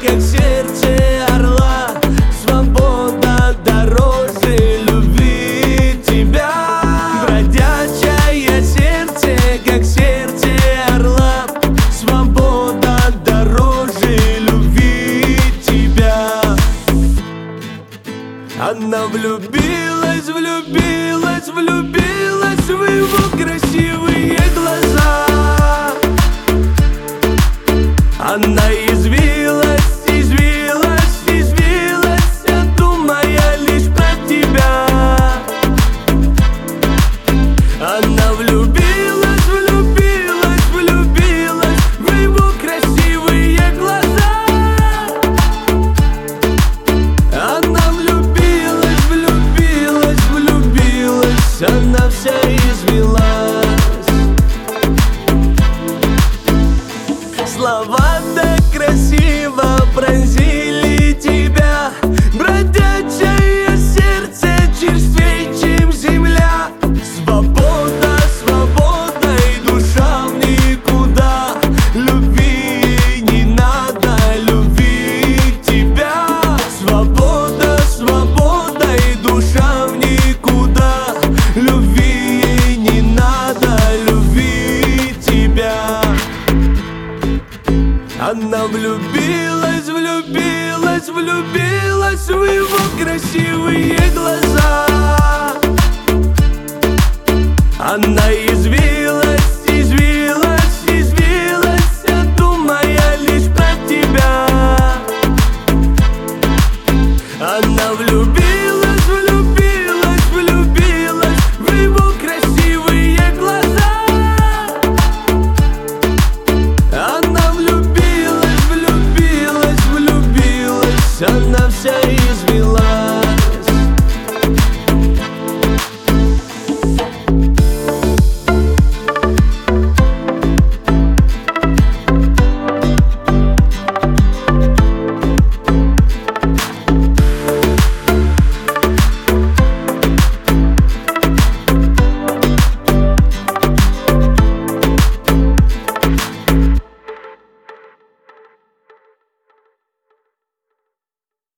как сердце орла. Свобода дороже любви тебя. Бродячее сердце, как сердце орла. Свобода дороже любви тебя. Она влюбилась, влюбилась, влюбилась в его красивые глаза. Она извилась, извилась, извилась, думая лишь про тебя. Она влюбилась, влюбилась, влюбилась в его красивые глаза. Она влюбилась, влюбилась, влюбилась, она вся извелась. Слова так красиво пронзили тебя. Бродячее сердце черствей, чем земля. Свобода, свобода и душа в никуда. Любви не надо, любви тебя. Свобода, свобода и душа в никуда. Любви не надо, любви тебя. Она влюбилась, влюбилась, влюбилась в его красивые глаза. Она извилась.